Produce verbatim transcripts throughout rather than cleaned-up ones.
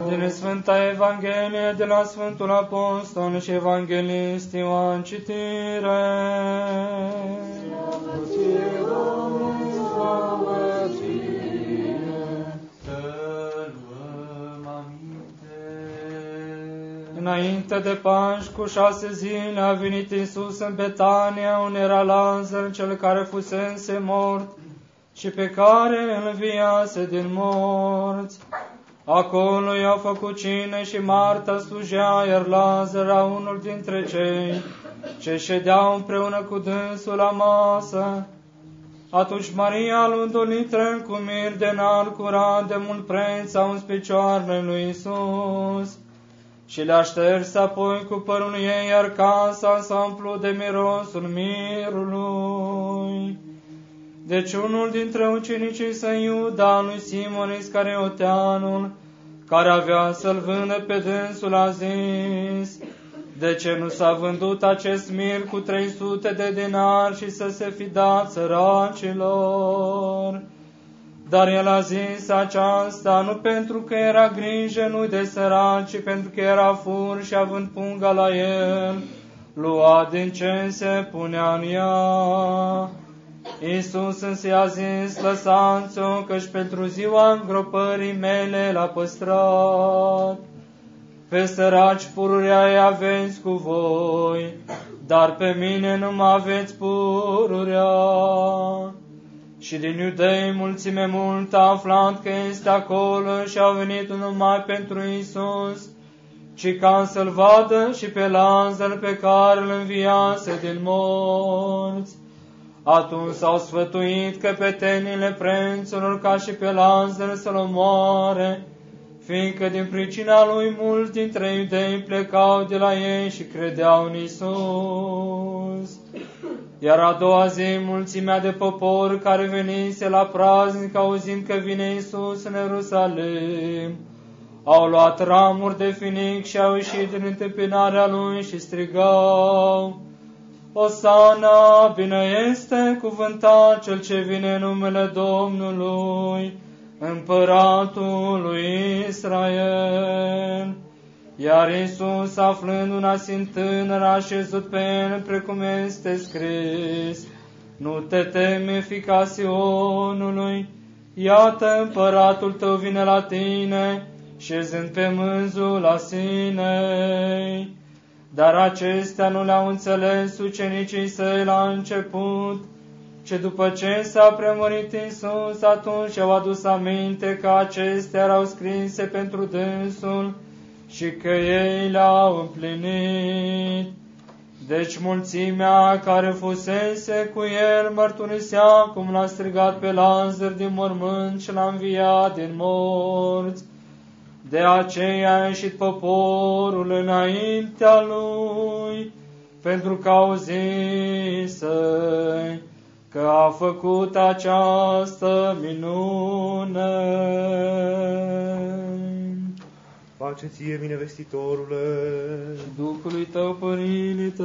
Din Sfânta Evanghelie de la Sfântul Apostol și Evanghelist Ioan, citire. Slavă ție, Doamne, slavă ție. Să luăm aminte. Înainte de Paști, cu șase zile, a venit Iisus în Betania, unde era Lazar, cel care fusese mort și pe care îl înviase din morți. Acolo i-au făcut cină și Marta slujea, iar Lazar era unul dintre cei ce ședeau împreună cu dânsul la masă. Atunci Maria, luând o litră cu mir de înalt curat de mult preț, a uns picioarele lui Iisus și le-a șters apoi cu părul ei, iar casa s-a umplut de mirosul mirului. Deci unul dintre ucenicii săi, Iuda, lui Simon Iscarioteanul, care avea să-l vândă pe dânsul, a zis: de ce nu s-a vândut acest mir cu trei sute de dinari și să se fi dat săracilor? Dar el a zis aceasta nu pentru că era grijă nu de săraci, ci pentru că era fur și având punga la el, lua din ce se punea în ea. Iisus însă i-a zis: lăsați-o, căci pentru ziua îngropării mele l-a păstrat. Pe săraci pururea ei aveți cu voi, dar pe mine nu mă aveți pururea. Și din iudei mulțime mult a aflat că este acolo și a venit numai pentru Iisus, ci ca să-l vadă și pe Lazar pe care îl înviase din morți. Atunci s-au sfătuit căpetenile prenților ca și pe Lazar să-l omoare, fiindcă din pricina lui mulți dintre iudei plecau de la ei și credeau în Iisus. Iar a doua zi, mulțimea de popor care venise la praznic, auzind că vine Iisus în Ierusalim, au luat ramuri de finic și au ieșit în întâmpinarea lui și strigau: Osana, bine este cuvântat cel ce vine în numele Domnului, Împăratul lui Israel. Iar Iisus, aflând un asin tânăr, a așezut pe el, precum este scris: nu te teme, fiica Sionului, iată împăratul tău vine la tine, șezând pe mânzul asinei. Dar acestea nu le-au înțeles ucenicii săi la început, ci după ce s-a premărit Iisus, atunci au adus aminte că acestea erau scrise pentru dânsul și că ei le-au împlinit. Deci mulțimea care fusese cu el mărturisea cum l-a strigat pe Lazar din mormânt și l-a înviat din morți. De aceea a ieșit poporul înaintea lui, pentru că au zis că a făcut această minune. Pace ție, binevestitorule, Duhului tău, Părinte.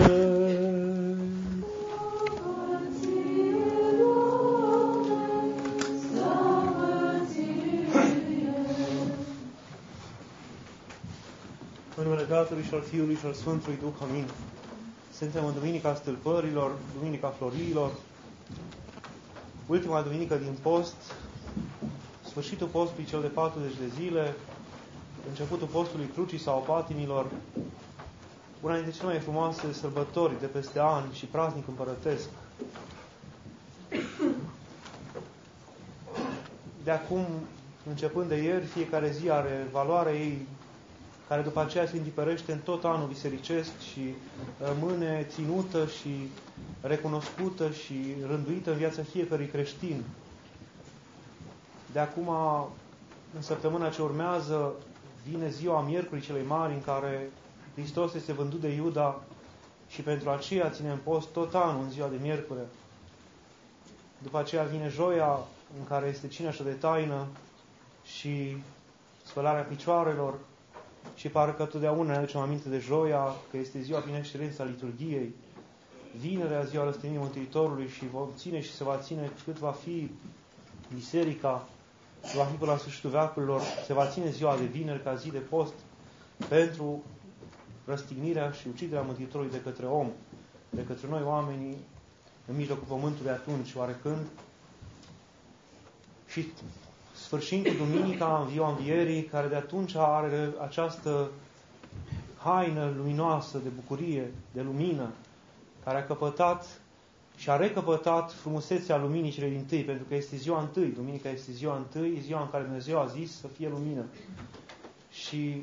În numele Tatălui și al Fiului și al Sfântului Duh, amin. Suntem în Duminica Stâlpărilor, Duminica Florilor, ultima duminică din post, sfârșitul postului cel de patruzeci de zile, începutul postului Crucii sau Patimilor, una dintre cele mai frumoase sărbători de peste ani și praznic împărătesc. De acum, începând de ieri, fiecare zi are valoarea ei, care după aceea se întipărește în tot anul bisericesc și rămâne ținută și recunoscută și rânduită în viața fiecărui creștin. De acum, în săptămâna ce urmează, vine ziua Miercurii celei Mari, în care Hristos este vândut de Iuda și pentru aceea ținem post tot anul în ziua de Miercure. După aceea vine joia, în care este cineașa de taină și spălarea picioarelor, și parcă totdeauna ne aducem aminte de joia, că este ziua prin excelență a liturghiei. Vinerea, ziua răstignirii Mântuitorului, și vom ține și se va ține cât va fi biserica va fi până la sfârșitul veacurilor, se va ține ziua de vineri ca zi de post pentru răstignirea și uciderea Mântuitorului de către om, de către noi oamenii în mijlocul pământului atunci, oarecând. Și sfârșind cu Duminica în ziua Învierii, care de atunci are această haină luminoasă de bucurie, de lumină, care a căpătat și a recăpătat frumusețea luminii cele din tâi, pentru că este ziua întâi. Duminica este ziua întâi, ziua în care Dumnezeu a zis să fie lumină. Și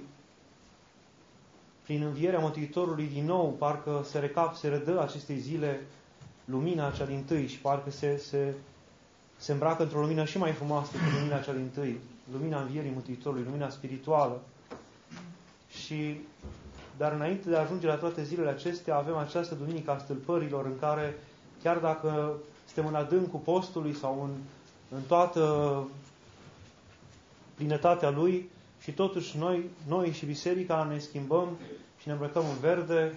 prin învierea Mântuitorului din nou, parcă se recap, se redă acestei zile lumina cea din tâi și parcă se, se, se îmbracă într-o lumină și mai frumoasă decât lumina cea din tâi. Lumina învierii Mântuitorului, lumina spirituală. Și, dar înainte de a ajunge la toate zilele acestea, avem această Duminică a Stâlpărilor, în care, chiar dacă suntem în adâncul postului sau în, în toată plinătatea lui, și totuși noi, noi și Biserica ne schimbăm și ne îmbrăcăm în verde,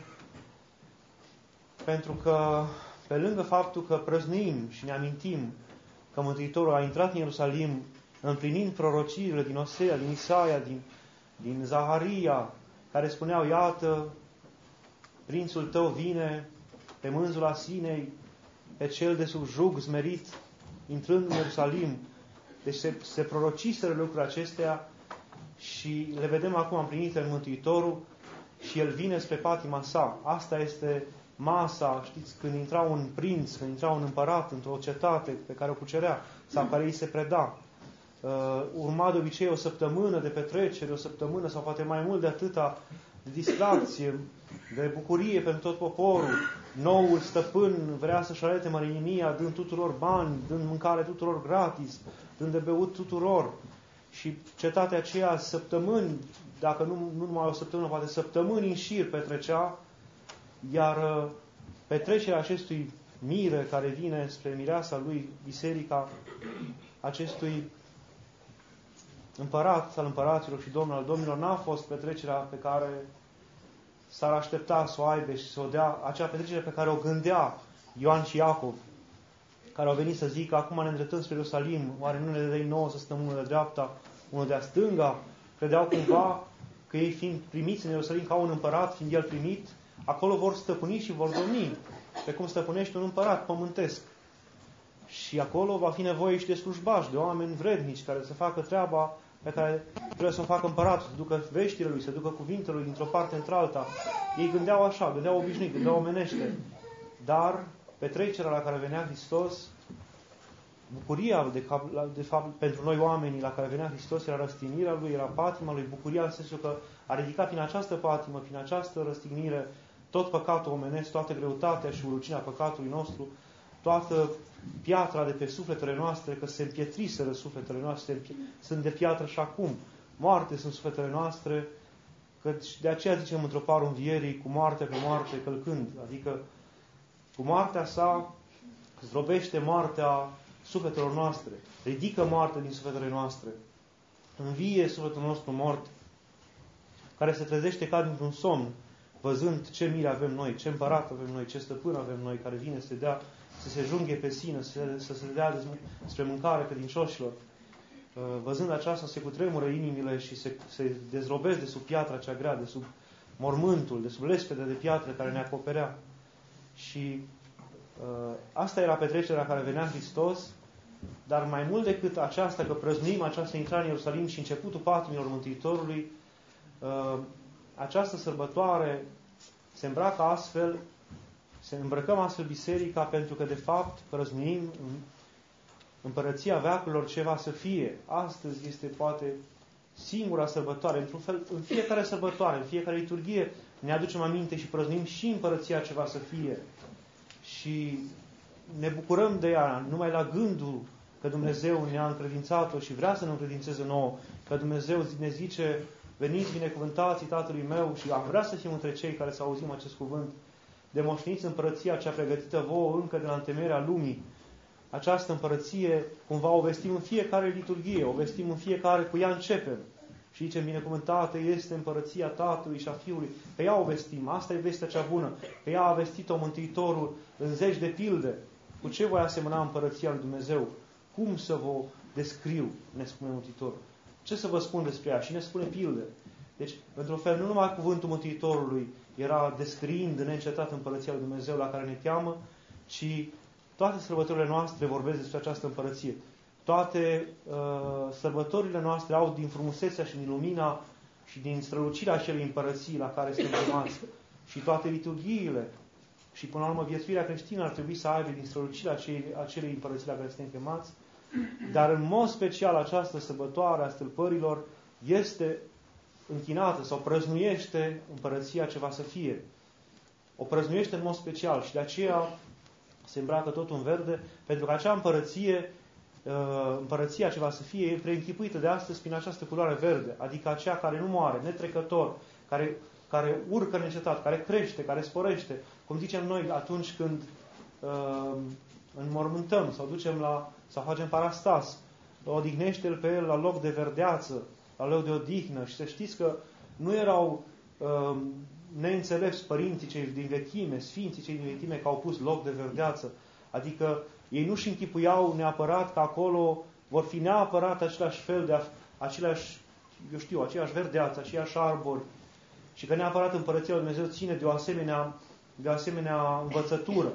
pentru că, pe lângă faptul că prăznuim și ne amintim că Mântuitorul a intrat în Ierusalim împlinind prorociile din Osea, din Isaia, din, din Zaharia, care spuneau, iată, prințul tău vine pe mânzul Asinei, pe cel de sub jug zmerit, intrând în Ierusalim. Deci se, se prorociseră lucrurile acestea și le vedem acum împlinite în Mântuitorul și El vine spre patima sa. Asta este masa, știți, când intra un prinț, când intra un împărat într-o cetate pe care o cucerea sau care îi se preda. Uh, urma de obicei o săptămână de petrecere, o săptămână sau poate mai mult de atâta de distracție, de bucurie pentru tot poporul. Noul stăpân vrea să-și arate mărinimia, dând tuturor bani, dând mâncare tuturor gratis, dând de beut tuturor. Și cetatea aceea săptămâni, dacă nu, nu numai o săptămână, poate săptămâni în șir petrecea, iar petrecerea acestui mire care vine spre mireasa lui, Biserica, acestui împărat al împăraților și domn al domnilor, n-a fost petrecerea pe care s-ar aștepta să o aibă și să o dea, acea petrecere pe care o gândea Ioan și Iacov, care au venit să zică, acum ne îndreptăm spre Ierusalim, oare nu ne dădei nouă să stăm unul de dreapta, unul de-a stânga? Credeau cumva că ei fiind primiți în Ierusalim ca un împărat, fiind el primit, acolo vor stăpâni și vor domni, pe cum stăpânește un împărat pământesc. Și acolo va fi nevoie și de slujbași, de oameni vrednici, care să facă treaba pe care trebuie să o facă împăratul, să ducă veștile lui, să ducă cuvintele lui dintr-o parte într-alta. Ei gândeau așa, gândeau obișnuit, gândeau omenește. Dar petrecerea la care venea Hristos, bucuria de, de fapt pentru noi oamenii la care venea Hristos era răstignirea lui, era patima lui, bucuria în sensul că a ridicat prin această patimă, prin această răstignire, tot păcatul omenesc, toată greutatea și urăciunea păcatului nostru, toată piatra de pe sufletele noastre, că se împietriseră sufletele noastre, sunt de piatră și acum. Moarte sunt sufletele noastre, că de aceea zicem într-o parul învierii, cu moarte pe moarte călcând, adică cu moartea sa zdrobește moartea sufletelor noastre, ridică moartea din sufletele noastre, învie sufletul nostru mort, care se trezește ca dintr-un somn, văzând ce mire avem noi, ce împărat avem noi, ce stăpân avem noi, care vine să dea, să se junghe pe sine, să, să se dea spre mâncare credincioșilor. Văzând aceasta, se cutremură inimile și se, se dezrobesc de sub piatra cea grea, de sub mormântul, de sub lespede de piatră care ne acoperea. Și uh, asta era petrecerea care venea Hristos, dar mai mult decât aceasta, că prăznuim această intrare în Ierusalim și începutul patimilor Mântuitorului, uh, această sărbătoare se îmbracă astfel, se îmbrăcăm astfel biserica, pentru că de fapt prăznuim împărăția veacurilor ce va să fie. Astăzi este poate singura sărbătoare, într-un fel, în fiecare sărbătoare, în fiecare liturghie ne aducem aminte și prăznuim și împărăția ce va să fie. Și ne bucurăm de ea, numai la gândul că Dumnezeu ne-a încredințat-o și vrea să ne încredințeze nouă, că Dumnezeu ne zice, veniți binecuvântații Tatălui meu, și am vrea să fim între cei care să auzim acest cuvânt, de moșteniți împărăția cea pregătită vouă încă de la întemeierea lumii. Această împărăție, cumva o vestim în fiecare liturghie, o vestim în fiecare, cu ea începem. Și zicem, binecuvântată este împărăția Tatălui și a Fiului. Pe ea o vestim, asta e vestea cea bună. Pe ea a vestit-o Mântuitorul în zeci de pilde. Cu ce voi asemăna împărăția lui Dumnezeu? Cum să vă, descriu, ne spune Mântuitorul. Ce să vă spun despre ea? Și ne spune pilde. Deci, într-un fel, nu numai cuvântul Mântuitorului era descriind neîncetat împărăția lui Dumnezeu la care ne cheamă, ci toate sărbătorile noastre vorbesc despre această împărăție. Toate uh, sărbătorile noastre au din frumusețea și din lumina și din strălucirea acelei împărății la care suntem chemați. Și toate liturghiile și, până la urmă, viețuirea creștină ar trebui să aibă din strălucirea acelei, acelei împărății la care suntem chemați. Dar, în mod special, această sărbătoare a stâlpărilor este închinată sau prăznuiește împărăția ce va să fie. O prăznuiește în mod special și de aceea se îmbracă totul în verde, pentru că acea împărăție, împărăția ce va să fie, e preînchipuită de astăzi prin această culoare verde, adică aceea care nu moare, netrecător, care, care urcă neîncetat, care crește, care sporește. Cum zicem noi atunci când uh, înmormântăm sau ducem la, sau facem parastas, odihnește-l pe el la loc de verdeață, la loc de odihnă. Și să știți că nu erau uh, neînțelepți părinții cei din vechime, sfinții cei din vechime, că au pus loc de verdeață. Adică ei nu-și închipuiau neapărat că acolo vor fi neapărat același fel de, același, eu știu, aceeași verdeață, aceeași arbori. Și că neapărat împărăția lui Dumnezeu ține de o asemenea, de o asemenea învățătură.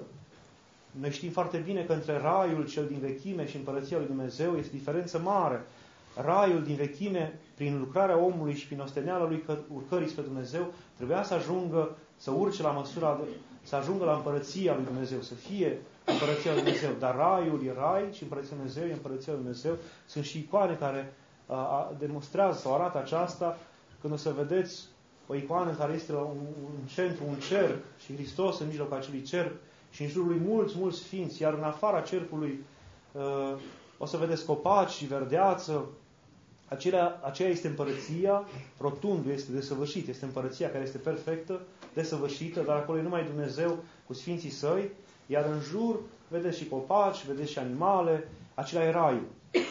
Noi știm foarte bine că între raiul cel din vechime și împărăția lui Dumnezeu este diferență mare. Raiul din vechime, prin lucrarea omului și prin osteneala lui urcării spre Dumnezeu, trebuia să ajungă, să urce la măsura, de, să ajungă la împărăția lui Dumnezeu, să fie împărăția lui Dumnezeu. Dar raiul e rai și împărăția lui Dumnezeu e împărăția lui Dumnezeu. Sunt și icoane care a, a, demonstrează sau arată aceasta. Când o să vedeți o icoană în care este un, un centru, un cerc și Hristos în mijlocul acelui cerc și în jurul lui mulți, mulți sfinți, iar în afara cercului uh, o să vedeți copaci și verdeață. Acelea, aceea este împărăția, rotundul este desăvârșit, este împărăția care este perfectă, desăvârșită, dar acolo e numai Dumnezeu cu sfinții săi, iar în jur vedeți și copaci, vedeți și animale, acela e raiul.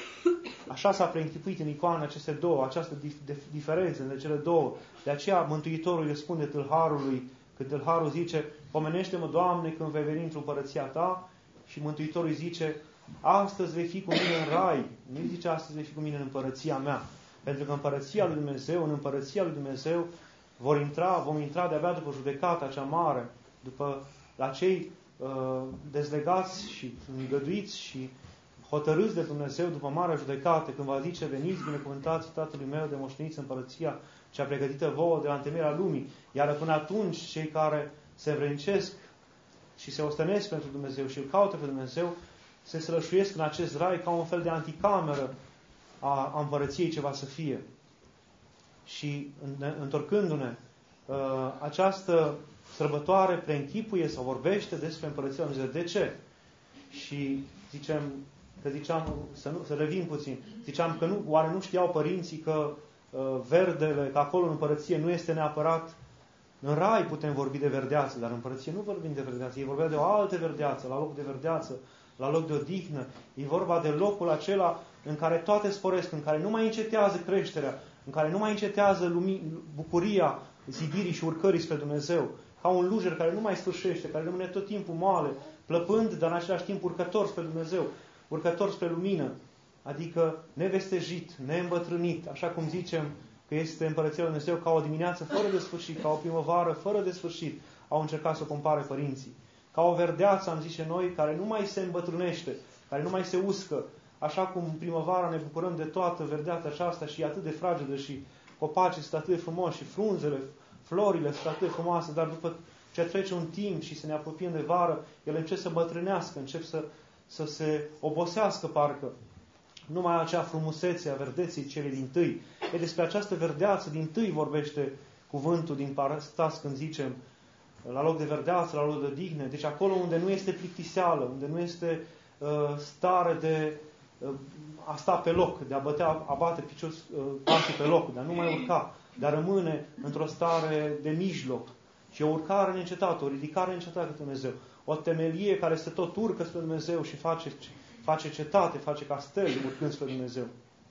Așa s-a preînchipuit în icoane aceste două, această dif- diferență între cele două. De aceea Mântuitorul îi spune tâlharului, când tâlharul zice, pomenește-mă, Doamne, când vei veni într-o împărăția Ta, și Mântuitorul îi zice, astăzi vei fi cu mine în rai. Nu îi zice, astăzi vei fi cu mine în împărăția mea. Pentru că împărăția lui Dumnezeu, în împărăția lui Dumnezeu, vor intra, vom intra de-abia după judecata cea mare, după la cei uh, dezlegați și îngăduiți și hotărâți de Dumnezeu după marea judecată, când va zice, veniți binecuvântați Tatălui meu de moșteniți împărăția cea pregătită vouă de la întemeierea lumii. Iar până atunci, cei care se învrednicesc și se ostenesc pentru Dumnezeu și îl caută pe Dumnezeu, se sălășuiesc în acest rai ca un fel de anticameră a, a împărăției ce va să fie. Și întorcându-ne, această sărbătoare preînchipuie sau vorbește despre împărăția lui Dumnezeu. De ce? Și zicem, că ziceam, să, nu, să revin puțin, ziceam că nu, oare nu știau părinții că uh, verdele, că acolo în împărăție nu este neapărat, în rai putem vorbi de verdeață, dar în împărăție nu vorbim de verdeață, ei vorbea de o altă verdeață, la loc de verdeață, la loc de odihnă, e vorba de locul acela în care toate sporesc, în care nu mai încetează creșterea, în care nu mai încetează lumii, bucuria zidirii și urcării spre Dumnezeu, ca un lujer care nu mai sfârșește, care rămâne tot timpul moale, plăpând, dar în același timp urcător spre Dumnezeu, urcător spre lumină, adică nevestejit, neîmbătrânit, așa cum zicem că este împărăția lui Dumnezeu, ca o dimineață fără de sfârșit, ca o primăvară fără de sfârșit, au încercat să o compare părinții. Ca o verdeață, am zis noi, care nu mai se îmbătrânește, care nu mai se uscă, așa cum în primăvara ne bucurăm de toată verdeața aceasta și e atât de fragedă și copacii sunt atât de frumoși și frunzele, florile sunt atât de frumoase, dar după ce trece un timp și se ne apropiem de vară, ele încep să bătrânească, încep să, să se obosească parcă. Numai acea frumusețe a verdeței cele din tâi. E despre această verdeață din tâi vorbește cuvântul din Parastas când zicem la loc de verdeață, la loc de odihnă. Deci acolo unde nu este plictiseală, unde nu este uh, stare de uh, a sta pe loc, de a bătea, a bate piciorul uh, pașii pe loc, de a nu mai urca, de a rămâne într-o stare de mijloc. Și o urcare neîncetată, o ridicare neîncetată către Dumnezeu. O temelie care se tot urcă spre Dumnezeu și face, face cetate, face castel urcând spre Dumnezeu.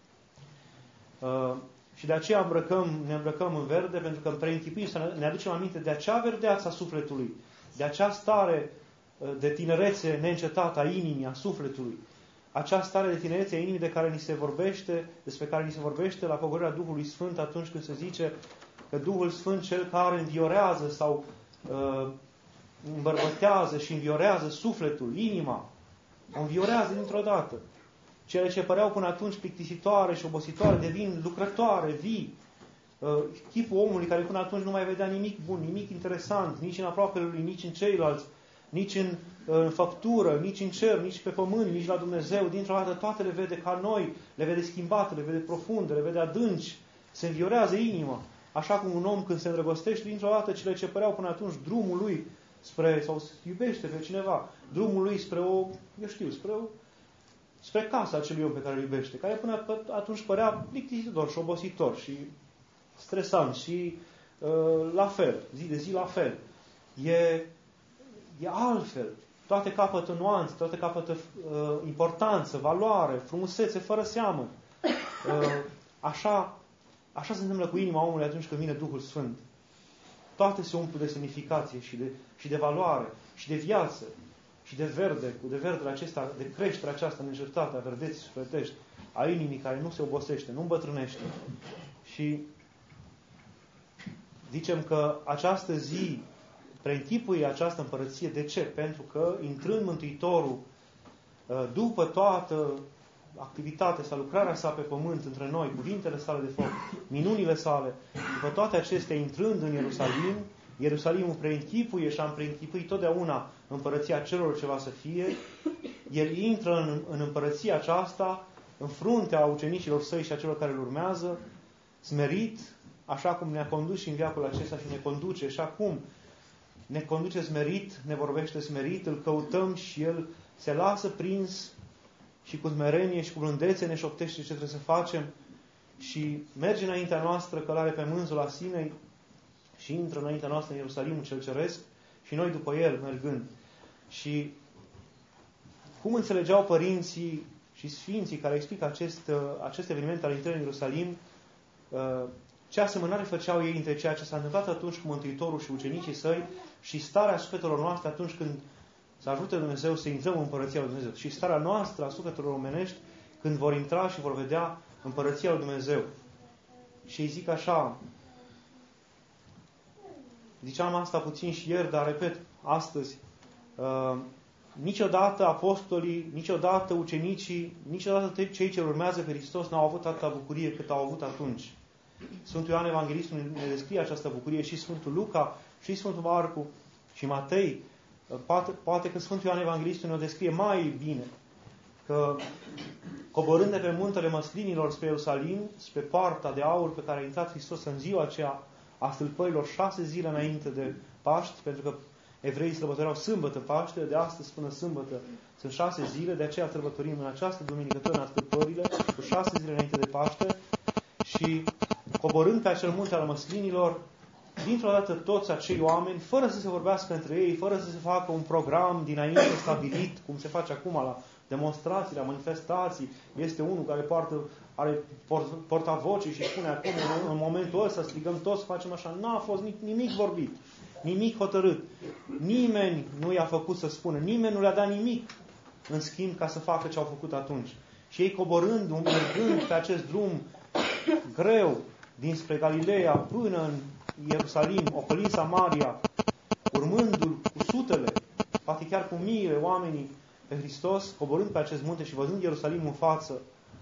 Uh, și de aceea îmbrăcăm, ne îmbrăcăm în verde, pentru că în preînchipuim să ne aducem aminte de acea verdeață a sufletului, de acea stare uh, de tinerețe neîncetată a inimii, a sufletului, acea stare de tinerețe a inimii de care ni se vorbește, despre care ni se vorbește la pogorârea Duhului Sfânt atunci când se zice că Duhul Sfânt, cel care înviorează sau uh, îmbărbătează și înviorează sufletul, inima, o înviorează dintr-o dată. Cele ce păreau până atunci plictisitoare și obositoare devin lucrătoare, vii. Uh, chipul omului care până atunci nu mai vedea nimic bun, nimic interesant, nici în aproapele lui, nici în ceilalți, nici în, în făptură, nici în cer, nici pe pământ, nici la Dumnezeu. Dintr-o dată toate le vede ca noi, le vede schimbate, le vede profunde, le vede adânci. Se înviorează inima. Așa cum un om când se îndrăgostește, dintr-o dată cele ce păreau până atunci drumul lui spre, sau iubește pe cineva, drumul lui spre o, eu știu, spre o, spre casa acelui om pe care îl iubește, care până atunci părea plictisitor și obositor și stresant și uh, la fel, zi de zi la fel. E, e altfel. Toate capătă nuanțe, toate capătă uh, importanță, valoare, frumusețe, fără seamă. Uh, așa, așa se întâmplă cu inima omului atunci când vine Duhul Sfânt. Toate se umplu de semnificație și de, și de valoare, și de viață, și de verde, de verdele acesta, de creșterea aceasta neîncertată a verdeții sufletești, a inimii care nu se obosește, nu îmbătrânește. Și zicem că această zi preînchipuie această împărăție. De ce? Pentru că, intrând Mântuitorul, după toată activitatea sa, lucrarea sa pe pământ între noi, cuvintele sale de foc, minunile sale, după toate acestea, intrând în Ierusalim, Ierusalimul preînchipuie și am preînchipuit totdeauna împărăția celor ce va să fie, el intră în, în împărăția aceasta, în fruntea ucenicilor săi și a celor care îl urmează, smerit, așa cum ne-a condus și în veacul acesta și ne conduce și acum ne conduce smerit, ne vorbește smerit, îl căutăm și el se lasă prins și cu smerenie și cu blândețe ne șoptește ce trebuie să facem și merge înaintea noastră călare pe mânzul la Sinei și intră înaintea noastră în Ierusalimul cel ceresc și noi după el mergând. Și cum înțelegeau părinții și sfinții care explică acest, acest eveniment al intrării în Ierusalim, ce asemănare făceau ei între ceea ce s-a întâmplat atunci cu Mântuitorul și ucenicii săi și starea sufletelor noastre atunci când să ajute Dumnezeu să intrăm în Împărăția lui Dumnezeu. Și starea noastră a sufletelor omenești când vor intra și vor vedea Împărăția lui Dumnezeu. Și îi zic așa, ziceam asta puțin și ieri, dar repet astăzi, uh, niciodată apostolii, niciodată ucenicii, niciodată cei ce urmează pe Hristos n-au avut atâta bucurie cât au avut atunci. Sfântul Ioan Evanghelistul ne descrie această bucurie și Sfântul Luca, și Sfântul Marcu, și Matei. Poate, poate că Sfântul Ioan Evanghelistul ne-o descrie mai bine. Că coborând de pe muntele Măslinilor spre Ierusalim, spre poarta de aur pe care a intrat Hristos în ziua aceea a stâlpărilor șase zile înainte de Paști, pentru că evreii sărbătoreau sâmbătă Paște, de astăzi până sâmbătă sunt șase zile, de aceea sărbătorim în această duminică tăna stâlpările, cu șase zile înainte de Paște, și coborând pe acel munte al Măslinilor, dintr-o dată toți acei oameni, fără să se vorbească între ei, fără să se facă un program dinainte stabilit, cum se face acum la demonstrații, la manifestații, este unul care poartă, are portavoce și spune acum, în momentul ăsta strigăm toți, facem așa. N-a fost nimic vorbit, nimic hotărât. Nimeni nu i-a făcut să spună, nimeni nu le-a dat nimic în schimb ca să facă ce au făcut atunci. Și ei coborând, mergând pe acest drum greu, dinspre Galileea până în Ierusalim, ocolind Samaria, urmându-l cu sutele, poate chiar cu miile oamenii pe Hristos, coborând pe acest munte și văzând Ierusalimul în față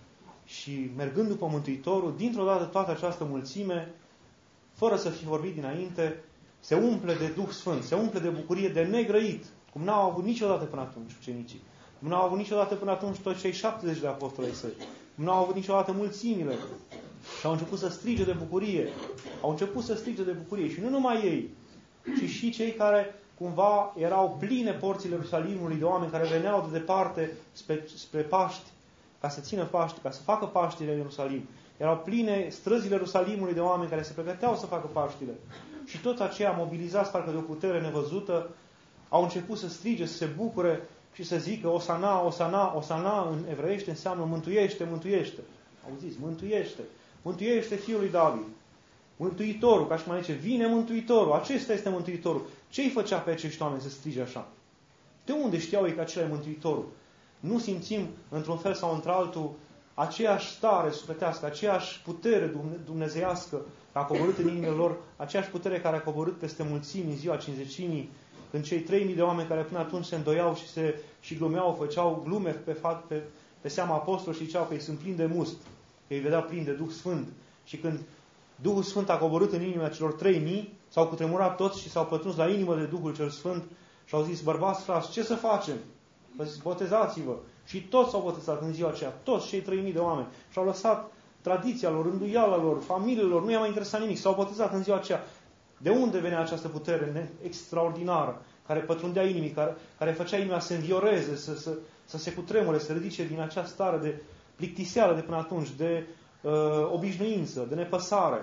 și mergând după Mântuitorul, dintr-o dată toată această mulțime, fără să fi vorbit dinainte, se umple de Duh Sfânt, se umple de bucurie de negrăit, cum n-au avut niciodată până atunci ucenicii, cum n-au avut niciodată până atunci toți cei șaptezeci de apostoli săi, cum n-au avut niciodată mulțimile. Și au început să strige de bucurie. Au început să strige de bucurie. Și nu numai ei, ci și cei care cumva erau pline porțile Ierusalimului de oameni care veneau de departe spre, spre Paști, ca să țină Paști, ca să facă Paștile în Ierusalim. Erau pline străzile Ierusalimului de oameni care se pregăteau să facă Paștile. Și toți aceia, mobilizați parcă de o putere nevăzută, au început să strige, să se bucure și să zică Osana, Osana, Osana în evreiește înseamnă mântuiește, mântuiește. Auziți, mântuiește. Mântuiește Fiul lui David. Mântuitorul, ca și mai zice, vine Mântuitorul. Acesta este Mântuitorul. Ce îi făcea pe acești oameni să strige așa? De unde știau ei că acela e Mântuitorul? nu simțim într-un fel sau într-altul aceeași stare sufletească, aceeași putere dumnezeiască a coborât în inimile lor, aceeași putere care a coborât peste mulțimi în ziua cinzecimii, când cei trei mii de oameni care până atunci se îndoiau și, se, și glumeau, făceau glume pe, pe, pe seama apostolilor și ziceau că ei sunt plini de must, că îi vedea plini de Duh Sfânt. Și când Duhul Sfânt a coborât în inimile celor trei mii, s-au cutremurat toți și s-au pătruns la inimă de Duhul cel Sfânt și au zis: bărbați, frați, ce să facem? Botezați-vă. Și toți s-au botezat în ziua aceea, toți cei trei mii de oameni. Și au lăsat tradiția lor, rânduiala lor, familiile lor, nu i-a mai interesat nimic. S-au botezat în ziua aceea. De unde venea această putere extraordinară, care pătrundea inimii, care, care făcea inima să se învioreze, să, să, să se cutremure, să se ridice din acea stare de plictiseală de până atunci, de uh, obișnuință, de nepăsare?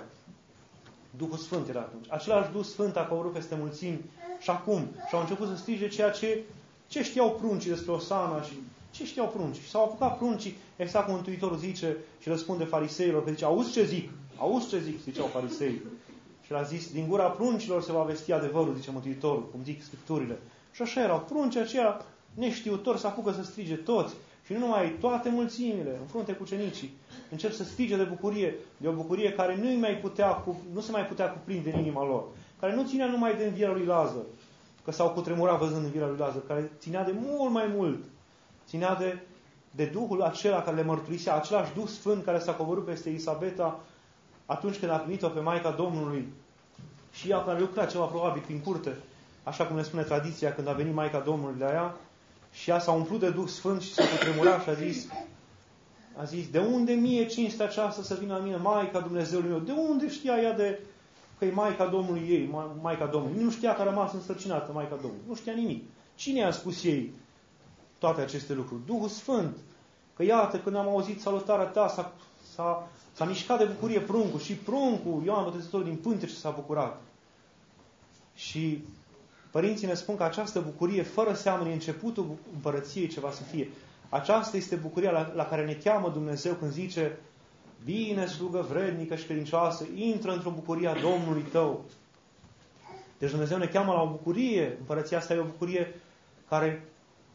Duhul Sfânt era atunci. Același Duh Sfânt a coborât peste mulțimi și acum. Și au început să strige ceea ce, ce știau pruncii despre Osana și ce știau pruncii. Și s-au apucat pruncii, exact cum Mântuitorul zice și răspunde fariseilor, că zice: auzi ce zic? Auzi ce zic? Ziceau fariseii. Și l-a zis: din gura pruncilor se va vesti adevărul, zice Mântuitorul, cum zic Scripturile. Și așa erau. Pruncii aceia neștiutori se apucă să strige toți. Și nu numai, toate mulțimile, în frunte cu ucenicii, încep să strige de bucurie, de o bucurie care nu, mai putea, nu se mai putea cuprinde în inima lor, care nu ținea numai de învierea lui Lazar, că s-au cutremurat văzând învierea lui Lazar, care ținea de mult mai mult, ținea de, de Duhul acela care le mărturisea, același Duh Sfânt care s-a coborât peste Elisabeta atunci când a primit-o pe Maica Domnului și ea care lucra ceva probabil prin curte, așa cum ne spune tradiția, când a venit Maica Domnului la ea, și ea s-a umplut de Duh Sfânt și s-a cutremurat și a zis, a zis: de unde mie cinstea aceasta să vină la mine, Maica Dumnezeului meu? De unde știa ea de că e Maica Domnului ei, Ma, Maica Domnului? Nu știa că a rămas însărcinată Maica Domnului. Nu știa nimic. Cine i-a spus ei toate aceste lucruri? Duhul Sfânt. Că iată, când am auzit salutarea ta, s-a, s-a, s-a mișcat de bucurie pruncul și pruncul, Ioan Botezătorul din pântece s-a bucurat. Și părinții ne spun că această bucurie, fără seamă, e începutul împărăției ce va să fie. Aceasta este bucuria la, la care ne cheamă Dumnezeu când zice: bine, slugă vrednică și credincioasă, intră într-o bucurie a Domnului tău. Deci Dumnezeu ne cheamă la o bucurie. Împărăția asta e o bucurie care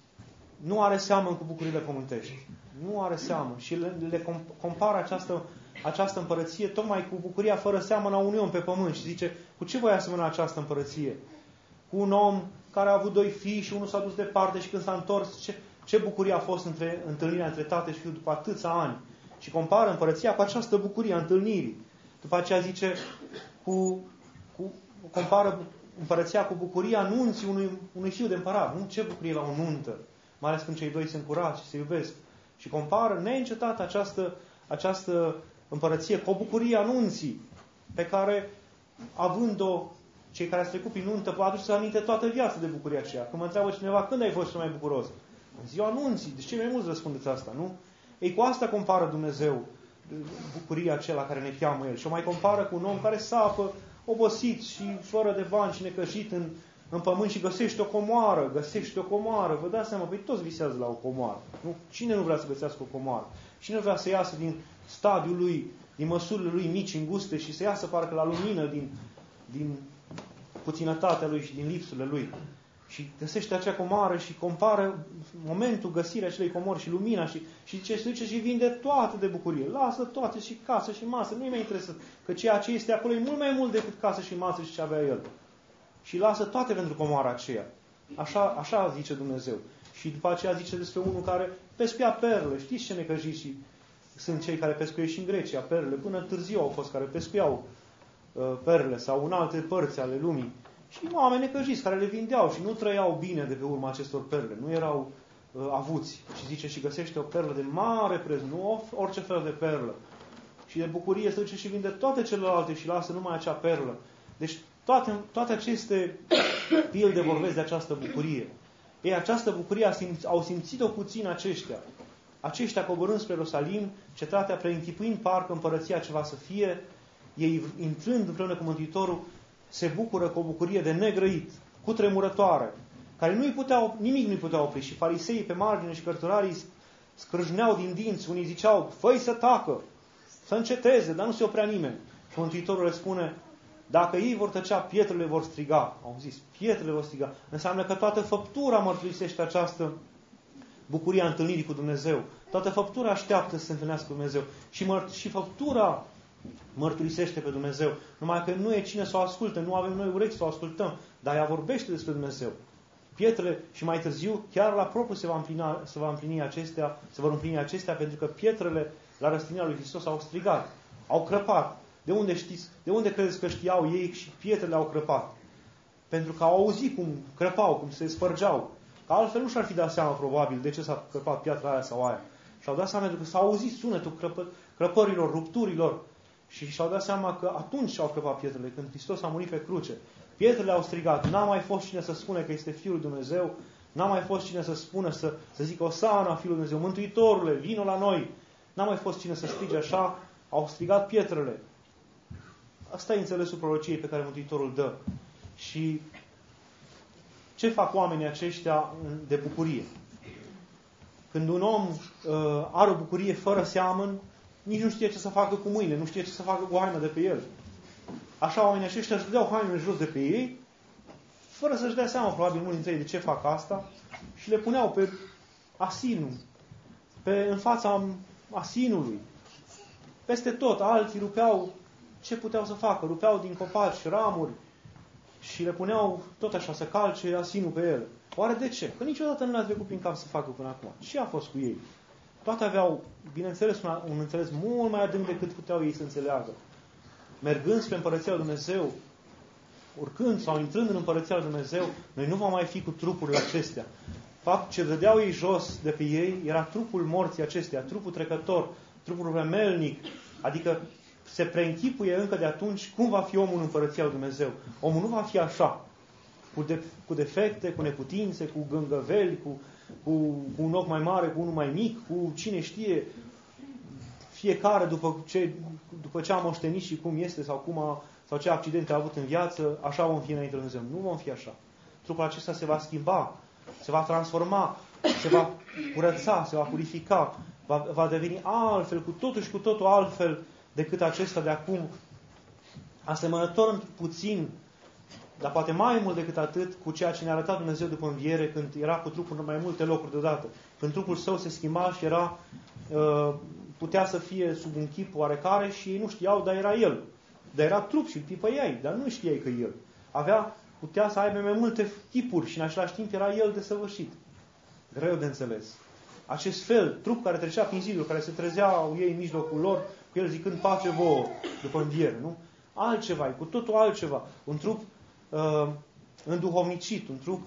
nu are seamă cu bucuriile pământești. Nu are seamă. Și le, le compară această, această împărăție tocmai cu bucuria fără seamă a unui om pe pământ. Și zice: cu ce voi asemăna această împărăție? Cu un om care a avut doi fii și unul s-a dus departe și când s-a întors, ce, ce bucurie a fost între, întâlnirea între tată și fiu după atâția ani. Și compară împărăția cu această bucurie a întâlnirii. După aceea zice, cu, cu, compară împărăția cu bucuria nunții unui, unui fiu de împărat. Nu ce bucurie la o nuntă, mai ales când cei doi sunt curați și se iubesc. Și compară neîncetat această, această împărăție cu o bucurie a nunții, pe care, având-o, cei care ați trecut prin nuntă, vă aduceți aminte toată viața de bucuria aceea. Când mă întreabă cineva: când ai fost cel mai bucuros? În ziua nunții. De ce mai mulți răspundeți asta, nu? Ei, cu asta compară Dumnezeu bucuria aceea care ne cheamă El. Și o mai compară cu un om care sapă obosit și fără de bani și necăjit în, în pământ și găsește o comoară, găsește o comoară. Vă dați seama, păi toți visează la o comoară. Nu? Cine nu vrea să găsească o comoară? Cine nu vrea să iasă din stadiul lui, din măsurile lui mici, înguste și să iasă parcă la lumină din, din puținătatea lui și din lipsurile lui? Și găsește acea comoară și compară momentul găsirii acelei comori și lumina și, și ce se duce și vinde toate de bucurie. Lasă toate și casă și masă. Nu-i mai interesat. Că ceea ce este acolo e mult mai mult decât casă și masă și ce avea el. Și lasă toate pentru comoara aceea. Așa, așa zice Dumnezeu. Și după aceea zice despre unul care pescuia perle. Știți ce necăjiți și sunt cei care pescuie și în Grecia perle. Până târziu au fost care pescuiau uh, perle sau în alte părți ale lumii. Și oameni necăjiți care le vindeau și nu trăiau bine de pe urma acestor perle. Nu erau uh, avuți. Și zice: și găsește o perlă de mare preț, nu orice fel de perlă. Și de bucurie se duce și vinde toate celelalte și lasă numai acea perlă. Deci toate, toate aceste pilde vorbesc de această bucurie. Ei, această bucurie au simțit-o puțin aceștia. Aceștia coborând spre Ierusalim, cetatea preînchipuind parcă împărăția ce va să fie, ei intrând împreună cu Mântuitorul, se bucură cu o bucurie de negrăit, cutremurătoare, care nu-i putea, nimic nu-i putea opri. Și fariseii pe margine și cărturarii scrâșneau din dinți, unii ziceau: fă-i să tacă, să înceteze, dar nu se oprea nimeni. Și Mântuitorul le spune: dacă ei vor tăcea, pietrele vor striga. Au zis, pietrele vor striga. Înseamnă că toată făptura mărturisește această bucuria întâlnirii cu Dumnezeu. Toată făptura așteaptă să se întâlnească cu Dumnezeu. Și, măr- și făptura mărturisește pe Dumnezeu. Numai că nu e cine să o asculte, nu avem noi urechi să o ascultăm, dar ea vorbește despre Dumnezeu. Pietrele, și mai târziu, chiar la propriu se, va împlini, se, va împlini acestea, se vor împlini acestea, pentru că pietrele la răstignirea lui Hristos au strigat, au crăpat. De unde știți? De unde credeți că știau ei și pietrele au crăpat? Pentru că au auzit cum crăpau, cum se spărgeau. Că altfel nu și-ar fi dat seama, probabil, de ce s-a crăpat piatra aia sau aia. Și-au dat seama pentru că s-a auzit sunetul crăpă, crăpărilor, rupturilor. Și și-au dat seama că atunci au crăpat pietrele, când Hristos a murit pe cruce. Pietrele au strigat, n-a mai fost cine să spune că este Fiul lui Dumnezeu, n-a mai fost cine să spună, să, să zică Osana, Fiul lui Dumnezeu, Mântuitorule, vino la noi. N-a mai fost cine să strige așa, au strigat pietrele. Asta e înțelesul prorociei pe care Mântuitorul dă. Și ce fac oamenii aceștia de bucurie? Când un om uh, are o bucurie fără seamăn, nici nu știe ce să facă cu mâine, nu știe ce să facă cu haina de pe el. Așa oamenii aceștia își dădeau hainele jos de pe ei, fără să-și dea seama, probabil, mulți dintre ei de ce fac asta, și le puneau pe asinul, pe, în fața asinului, peste tot. Alții rupeau ce puteau să facă, rupeau din copaci, ramuri, și le puneau tot așa să calce asinul pe el. Oare de ce? Că niciodată nu le-a trecut prin cap să facă până acum. Ce a fost cu ei? Toate aveau, bineînțeles, un, un înțeles mult mai adânc decât puteau ei să înțeleagă. Mergând spre Împărăția lui Dumnezeu, urcând sau intrând în Împărăția lui Dumnezeu, noi nu vom mai fi cu trupurile acestea. Fapt, ce dădeau ei jos de pe ei era trupul morții acestea, trupul trecător, trupul vremelnic, adică se preînchipuie încă de atunci cum va fi omul în Împărăția lui Dumnezeu. Omul nu va fi așa, cu, de, cu defecte, cu neputințe, cu gângăveli, cu, cu, cu un ochi mai mare, cu unul mai mic, cu cine știe, fiecare după ce, după ce a moștenit și cum este sau, cum a, sau ce accidente a avut în viață, așa vom fi înainte de Dumnezeu. Nu vom fi așa. Trupul acesta se va schimba, se va transforma, se va curăța, se va purifica, va, va deveni altfel, cu totul și cu totul altfel decât acesta de acum, asemănător puțin, dar poate mai mult decât atât, cu ceea ce ne-a arătat Dumnezeu după înviere, când era cu trupul în mai multe locuri deodată. Când trupul său se schimba și era, putea să fie sub un chip oarecare și ei nu știau, dar era El. Dar era trup și îl pipăiai, dar nu știai că El. Avea, putea să aibă mai multe chipuri și în același timp era El desăvârșit. Greu de înțeles. Acest fel, trup care trecea prin zidul, care se trezeau ei în mijlocul lor, cu El zicând pace vouă după înviere, nu? Altceva, cu totul altceva. Un trup uh, înduhovnicit, un trup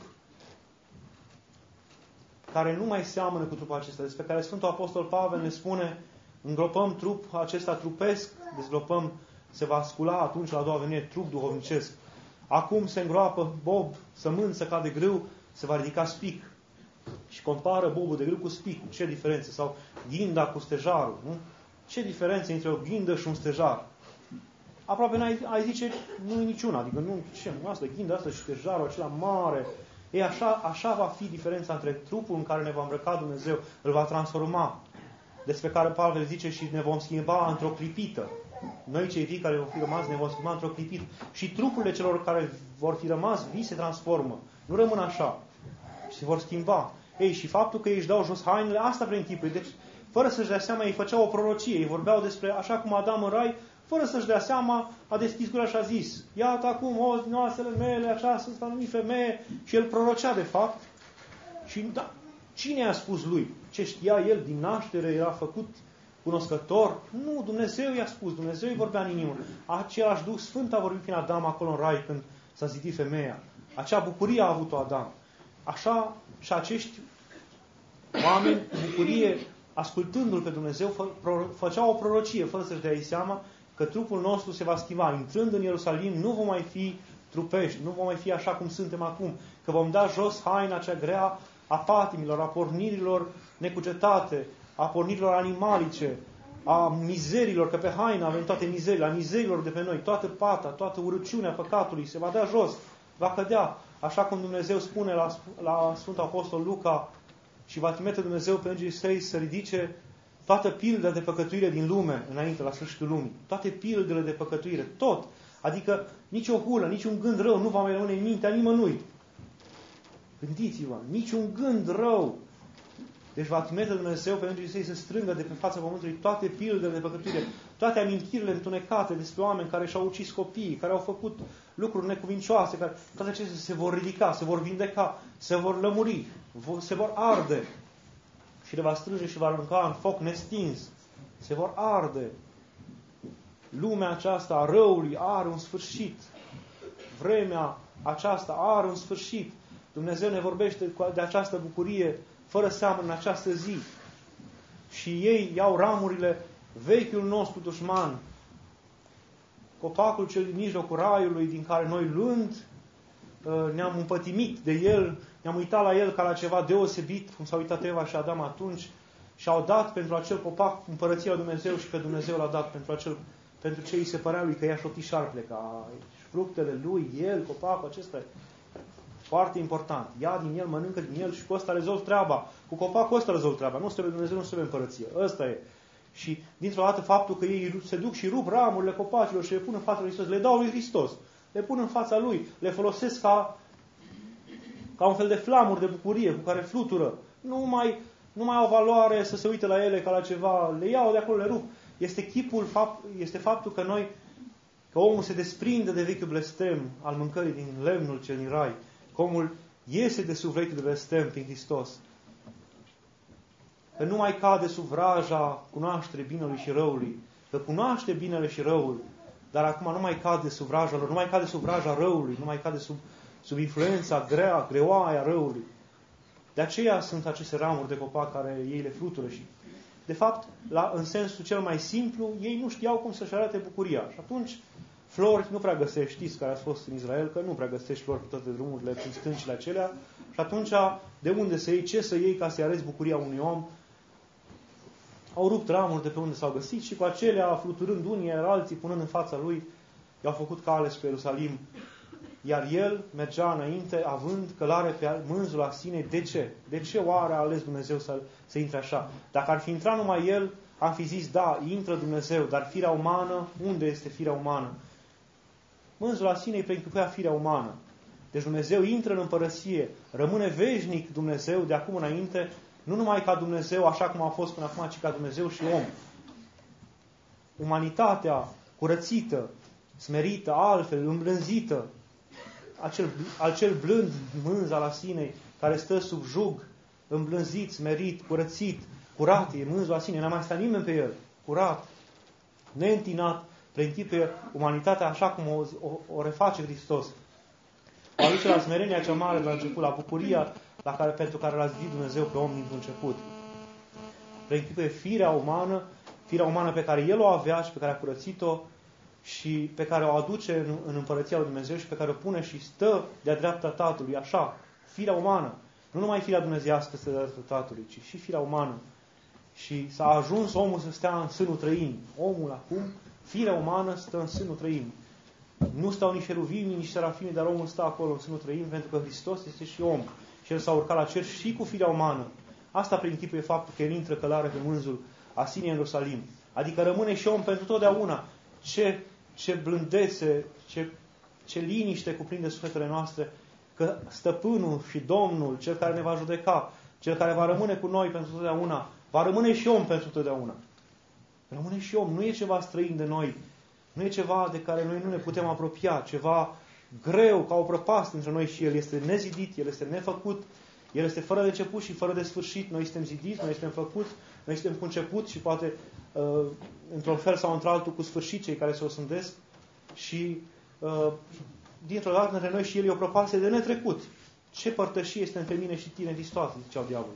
care nu mai seamănă cu trupul acesta, despre care Sfântul Apostol Pavel ne spune, îngropăm trup acesta trupesc, dezgropăm, se va scula atunci la a doua venire trup duhovnicesc. Acum se îngroapă bob, sămânță ca de grâu, se va ridica spic. Și compară bobul de grâu cu spicul. Ce diferență? Sau ghinda cu stejarul, nu? Ce diferență între o ghindă și un stejar? Aproape n-ai, ai zice, nu e niciuna. Adică nu, ce, asta, ghinda asta și stejarul acela mare. E așa, așa va fi diferența între trupul în care ne va îmbrăca Dumnezeu, îl va transforma. Despre care Pavel zice și ne vom schimba într-o clipită. Noi cei vii care vom fi rămas ne vom schimba într-o clipită. Și trupurile celor care vor fi rămas vii se transformă. Nu rămân așa. Și se vor schimba. Ei, și faptul că ei își dau jos hainele, asta prin chipul. Deci, fără să-și dea seama, ei făceau o prorocie. Ei vorbeau despre, așa cum Adam în rai, fără să-și dea seama, a deschis gura și a zis, iată acum, o, noasele mele, aceasta s-a numit femeie. Și el prorocea, de fapt. Și da, cine i-a spus lui? Ce știa el din naștere? Era făcut cunoscător? Nu, Dumnezeu i-a spus, Dumnezeu îi vorbea în inimă. Același Duh Sfânt a vorbit prin Adam acolo în rai când s-a zidit femeia. Acea bucurie a avut-o Adam. Așa și acești oameni, bucurie, ascultându-L pe Dumnezeu, fă, pro, făceau o prorocie, fără să-și dea ei seama că trupul nostru se va schimba. Intrând în Ierusalim, nu vom mai fi trupești, nu vom mai fi așa cum suntem acum, că vom da jos haina cea grea a patimilor, a pornirilor necugetate, a pornirilor animalice, a mizerilor, că pe haină avem toate mizerile, a mizerilor de pe noi, toată pata, toată urăciunea păcatului se va da jos, va cădea. Așa cum Dumnezeu spune la, la Sfântul Apostol Luca și va trimite Dumnezeu pe îngerii săi să ridice toată pilda de păcătuire din lume înainte, la sfârșitul lumii. Toate pildele de păcătuire, tot. Adică nici o hulă, nici un gând rău nu va mai rămâne în mintea nimănui. Gândiți-vă, nici un gând rău Deci va trimite Dumnezeu pentru ei să strângă de pe fața pământului toate pildele de păcătuire, toate amintirile întunecate despre oameni care și-au ucis copiii, care au făcut lucruri necuvincioase, care, toate acestea se vor ridica, se vor vindeca, se vor lămuri, se vor arde și le va strânge și va arunca în foc nestins. Se vor arde. Lumea aceasta a răului are un sfârșit. Vremea aceasta are un sfârșit. Dumnezeu ne vorbește de această bucurie fără seamă în această zi. Și ei iau ramurile, vechiul nostru dușman, copacul cel din mijlocul raiului, din care noi luând ne-am împătimit de el, ne-am uitat la el ca la ceva deosebit, cum s-au uitat Eva și Adam atunci, și au dat pentru acel copac împărăția lui Dumnezeu și că Dumnezeu l-a dat pentru, acel, pentru ce îi se părea lui că i-a șoptit șarpele, ca fructele lui, el, copacul acesta. Foarte important. Ia din el, mănâncă din el și cu ăsta rezolvi treaba. Cu copacul ăsta rezolvi treaba. Nu trebuie Dumnezeu, nu trebuie împărăție. Ăsta e. Și dintr-o dată faptul că ei se duc și rup ramurile copacilor și le pun în fața lui Hristos, le dau lui Hristos. Le pun în fața lui. Le folosesc ca, ca un fel de flamuri de bucurie cu care flutură. Nu mai, nu mai au valoare să se uite la ele ca la ceva. Le iau de acolo, le rup. Este chipul, fapt, este faptul că noi, că omul se desprinde de vechiul blestem al mâncării din lemnul cel din rai. Că omul iese de sub vechiul blestem prin Hristos. Că nu mai cade sub vraja cunoașterii binelui și răului. Că cunoaște binele și răul, dar acum nu mai cade sub vraja lor, nu mai cade sub vraja răului, nu mai cade sub, sub influența grea, greoaia răului. De aceea sunt aceste ramuri de copac care ei le flutură și, de fapt, la, în sensul cel mai simplu, ei nu știau cum să-și arate bucuria. Și atunci, flori nu prea găsești, știți care ați fost în Israel, că nu prea găsești flori pe toate drumurile, prin stâncile acelea. Și atunci, de unde să iei, ce să iei ca să-i arăți bucuria unui om? Au rupt ramuri de pe unde s-au găsit și cu acelea, fluturând unii, iar alții, punând în fața lui, i-au făcut cale spre Ierusalim. Iar el mergea înainte, având călare pe mânzul Asinei. De ce? De ce oare a ales Dumnezeu să, să intre așa? Dacă ar fi intrat numai el, am fi zis, da, intră Dumnezeu, dar firea umană, unde este firea umană? Mânzul Asinei preînchipuia firea umană. Deci Dumnezeu intră în împărăție, rămâne veșnic Dumnezeu de acum înainte, nu numai ca Dumnezeu, așa cum a fost până acum, ci ca Dumnezeu și om. Umanitatea curățită, smerită, altfel, îmblânzită, acel, acel blând mânz al Asinei, care stă sub jug, îmblânzit, smerit, curățit, curat, e mânzul Asinei, n-a mai stat nimeni pe el, curat, neîntinat, preînchipuie umanitatea așa cum o, o, o reface Hristos. O aduce la smerenia cea mare la început, la bucuria la care, pentru care l-a zidit Dumnezeu pe om din început. Preînchipuie firea umană, firea umană pe care El o avea și pe care a curățit-o și pe care o aduce în, în împărăția lui Dumnezeu și pe care o pune și stă de-a dreapta Tatălui, așa, firea umană. Nu numai firea dumnezeiască stă de-a dreapta Tatălui, ci și firea umană. Și s-a ajuns omul să stea în sânul trăimii. Omul acum, firea umană, stă în sânul trăimii. Nu stau nici cheruvimii, nici serafimii, dar omul stă acolo în sânul trăimii, pentru că Hristos este și om. Și El s-a urcat la cer și cu firea umană. Asta prin chipul e faptul că El intră călare pe mânzul Asinei în Ierusalim. Adică rămâne și om pentru totdeauna. Ce, ce blândețe, ce, ce liniște cuprinde sufletele noastre, că Stăpânul și Domnul, Cel care ne va judeca, Cel care va rămâne cu noi pentru totdeauna, va rămâne și om pentru totdeauna. Rămâne și om. Nu e ceva străin de noi. Nu e ceva de care noi nu ne putem apropia, ceva greu, ca o prăpastie între noi și El. Este nezidit, El este nefăcut, El este fără de început și fără de sfârșit. Noi suntem zidiți, noi suntem făcuți, noi suntem cu început și poate uh, într-un fel sau într-altul cu sfârșit cei care se osândesc. Și uh, dintr-o dată între noi și El e o prăpastie de netrecut. Ce părtășie este între mine și tine, Hristos, ziceau diavolul.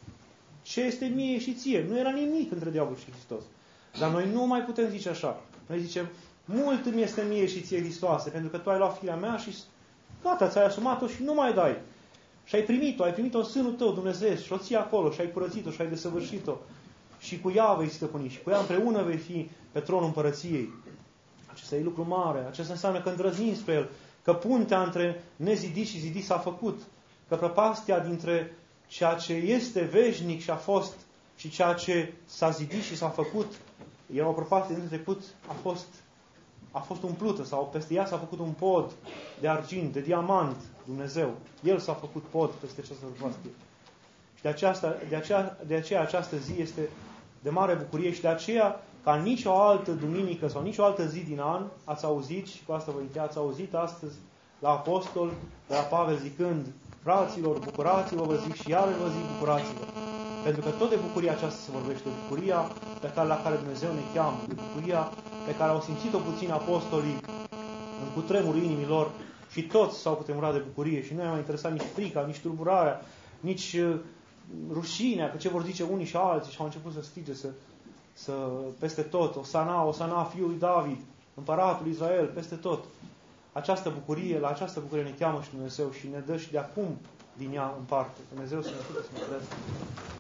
Ce este mie și ție? Nu era nimic între diavol și Hristos. Dar noi nu mai putem zice așa. Noi zicem, mult îmi este mie și ție, Hristoase, pentru că tu ai luat firea mea și gata, ți-ai asumat-o și nu mai dai. Și ai primit-o, ai primit-o în sânul tău, Dumnezeu, și o ții acolo, și ai curățit-o, și ai desăvârșit-o. Și cu ea vei stăpâni, și cu ea împreună vei fi pe tronul împărăției. Acesta e lucru mare. Acesta înseamnă că îndrăznim spre El, că puntea între nezidit și zidit s-a făcut, că prăpastia dintre ceea ce este veșnic și a fost și ceea ce s-a zidit și s-a făcut, era o prăpastie din trecut, a fost, a fost umplută sau peste ea s-a făcut un pod de argint, de diamant, Dumnezeu. El s-a făcut pod peste această prăpastie. Și de, aceasta, de, aceea, de aceea această zi este de mare bucurie și de aceea, ca nicio altă duminică sau nicio altă zi din an, ați auzit, și cu asta vă încheia, ați auzit astăzi la apostol, de la Pavel zicând, fraților, bucurați-vă, vă zic și iară vă zic, bucurați-vă. Pentru că tot de bucuria aceasta se vorbește, de bucuria pe care, la care Dumnezeu ne cheamă, de bucuria pe care au simțit-o puțin apostolii în cutremurul inimilor și toți s-au cutremurat de bucurie și nu i-a mai interesat nici frica, nici tulburarea, nici uh, rușinea, că ce vor zice unii și alții și au început să strige să, să, peste tot, Osana, Osana, fiul lui David, împăratul Israel, peste tot. Această bucurie, la această bucurie ne cheamă și Dumnezeu și ne dă și de acum din ea în parte. Dumnezeu să ne ajute să ne crească.